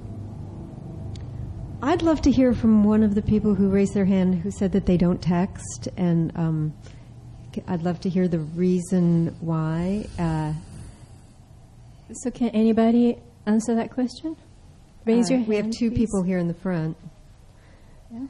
I'd love to hear from one of the people who raised their hand who said that they don't text, and I'd love to hear the reason why. So can anybody answer that question? Raise your hand. We have two please. people here in the front. Yeah.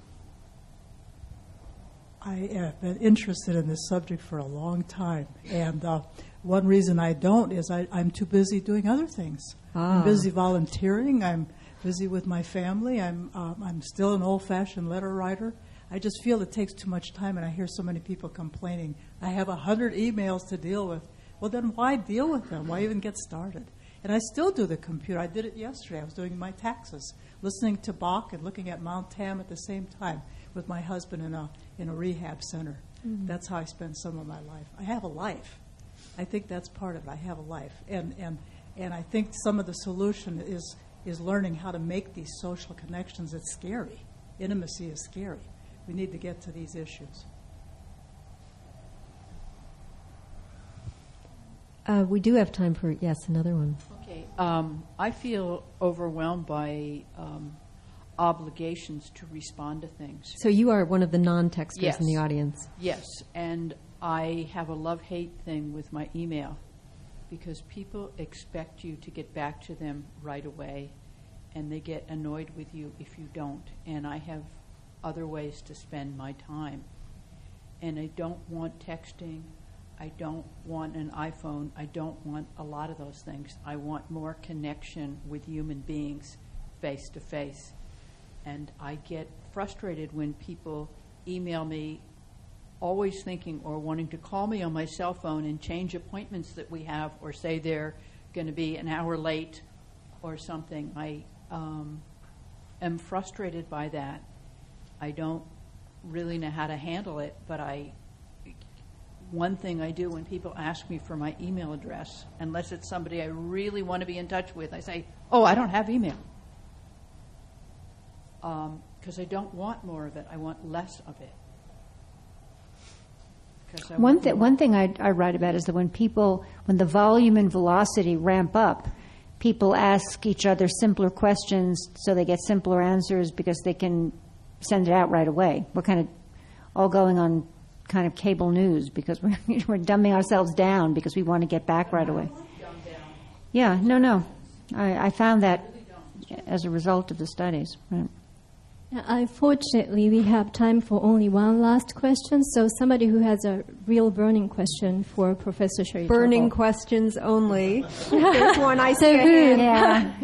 I have been interested in this subject for a long time, and one reason I don't is I'm too busy doing other things. I'm busy volunteering. I'm busy with my family. I'm still an old-fashioned letter writer. I just feel it takes too much time, and I hear so many people complaining. I have 100 emails to deal with. Well, then why deal with them? Why even get started? And I still do the computer. I did it yesterday. I was doing my taxes, listening to Bach and looking at Mount Tam at the same time with my husband in a rehab center. Mm-hmm. That's how I spend some of my life. I have a life. I think that's part of it. I have a life. And I think some of the solution is learning how to make these social connections. It's scary. Intimacy is scary. We need to get to these issues. We do have time for, another one. Okay. I feel overwhelmed by obligations to respond to things. So you are one of the non-texters Yes. in the audience. Yes, and I have a love-hate thing with my email because people expect you to get back to them right away, and they get annoyed with you if you don't. And I have other ways to spend my time. And I don't want texting. I don't want an iPhone. I don't want a lot of those things. I want more connection with human beings face to face. And I get frustrated when people email me always thinking or wanting to call me on my cell phone and change appointments that we have or say they're going to be an hour late or something. I am frustrated by that. I don't really know how to handle it, but one thing I do when people ask me for my email address, unless it's somebody I really want to be in touch with, I say, I don't have email. Because I don't want more of it. I want less of it. One thing I write about is that when the volume and velocity ramp up, people ask each other simpler questions so they get simpler answers because they can send it out right away. We're kind of all going on kind of cable news because we're dumbing ourselves down because we want to get back right away. Yeah, no. I found that as a result of the studies. Right. Unfortunately, we have time for only one last question. So somebody who has a real burning question for Professor Sherry Burning Turkle. questions only. There's one I So see. good. Yeah.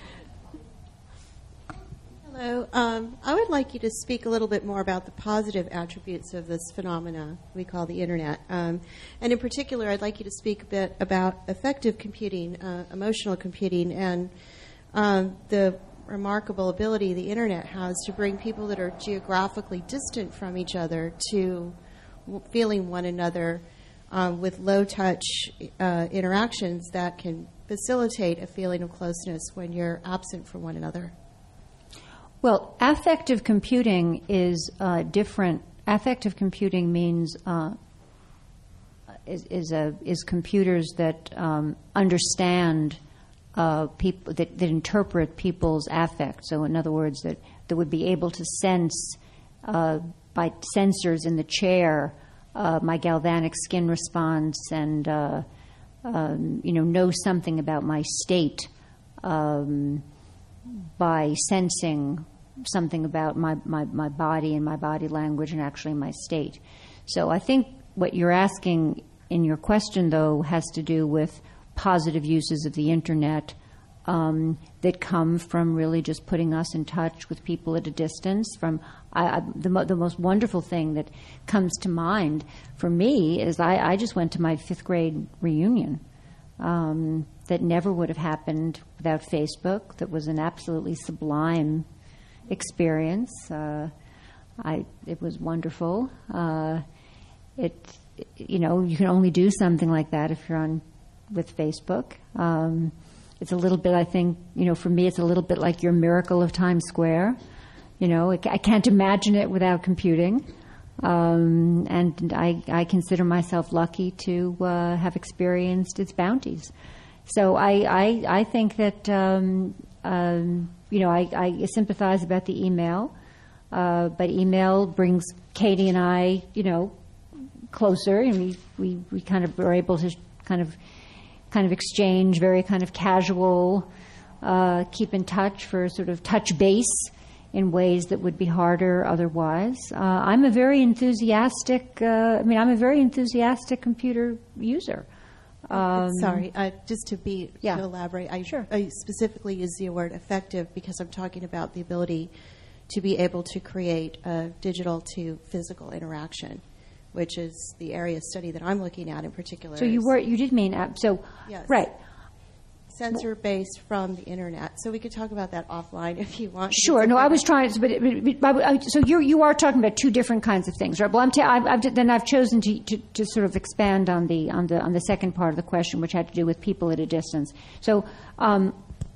Hello. I would like you to speak a little bit more about the positive attributes of this phenomena we call the Internet. And in particular, I'd like you to speak a bit about effective computing, emotional computing, and the remarkable ability the internet has to bring people that are geographically distant from each other to feeling one another with low-touch interactions that can facilitate a feeling of closeness when you're absent from one another. Well, affective computing is different. Affective computing means is computers that understand people that interpret people's affect. So, in other words, that would be able to sense by sensors in the chair my galvanic skin response and know something about my state by sensing something about my body and my body language and actually my state. So I think what you're asking in your question, though, has to do with positive uses of the internet that come from really just putting us in touch with people at a distance. The most wonderful thing that comes to mind for me is I just went to my 5th grade reunion that never would have happened without Facebook. That was an absolutely sublime experience. It was wonderful. You can only do something like that if you're on with Facebook. It's a little bit, I think, for me, it's a little bit like your miracle of Times Square. I can't imagine it without computing. And I consider myself lucky to have experienced its bounties. So I think that, I sympathize about the email, but email brings Katie and I, closer, and we kind of are able to kind of exchange very kind of casual, keep in touch for sort of touch base in ways that would be harder otherwise. I'm a very enthusiastic computer user. Sorry, just to elaborate, Sure. I specifically use the word effective because I'm talking about the ability to be able to create a digital to physical interaction, which is the area of study that I'm looking at in particular. So you did mean yes. Right. Sensor-based from the internet. So we could talk about that offline if you want. Sure. No, I was trying to, so you are talking about two different kinds of things, right? Well, I've chosen to sort of expand on the second part of the question, which had to do with people at a distance. So, I'm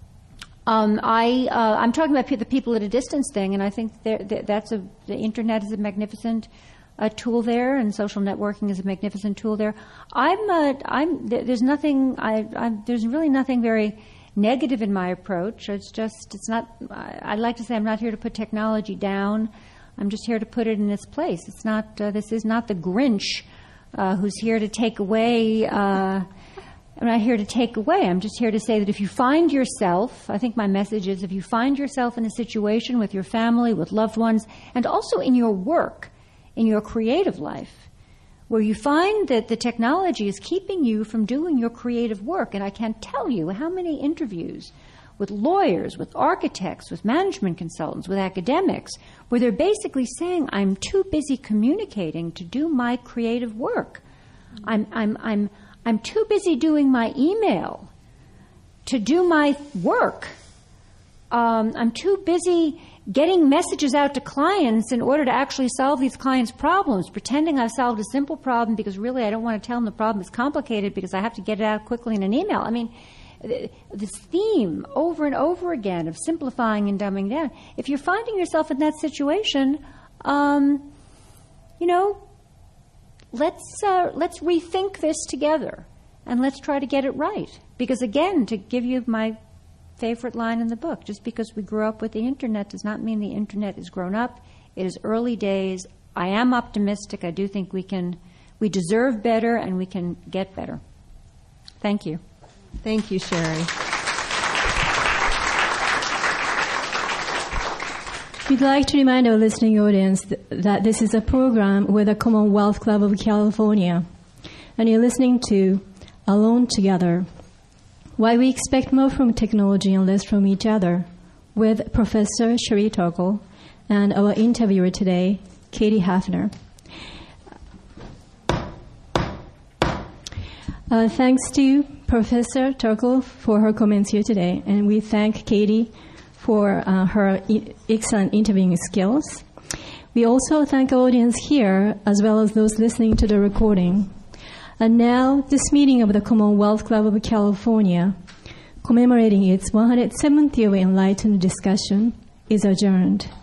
talking about the people at a distance thing, and I think the internet is a magnificent tool there, and social networking is a magnificent tool there. There's really nothing very negative in my approach. It's not. I'd like to say I'm not here to put technology down. I'm just here to put it in its place. It's not. This is not the Grinch who's here to take away. I'm not here to take away. I'm just here to say that if you find yourself, I think my message is, if you find yourself in a situation with your family, with loved ones, and also in your work, in your creative life, where you find that the technology is keeping you from doing your creative work. And I can't tell you how many interviews with lawyers, with architects, with management consultants, with academics, where they're basically saying, I'm too busy communicating to do my creative work. I'm too busy doing my email to do my work. I'm too busy getting messages out to clients in order to actually solve these clients' problems, pretending I've solved a simple problem because really I don't want to tell them the problem is complicated because I have to get it out quickly in an email. I mean, this theme over and over again of simplifying and dumbing down. If you're finding yourself in that situation, let's rethink this together and let's try to get it right. Because again, to give you my favorite line in the book, just because we grew up with the internet does not mean the internet is grown up. It is early days. I am optimistic. I do think we deserve better and we can get better. Thank you. Thank you, Sherry. We'd like to remind our listening audience that this is a program with the Commonwealth Club of California, and you're listening to Alone Together, Why We Expect More from Technology and Less from Each Other, with Professor Sherry Turkle and our interviewer today, Katie Hafner. Thanks to Professor Turkle for her comments here today, and we thank Katie for her excellent interviewing skills. We also thank our audience here as well as those listening to the recording. And now, this meeting of the Commonwealth Club of California, commemorating its 107th year of enlightened discussion, is adjourned.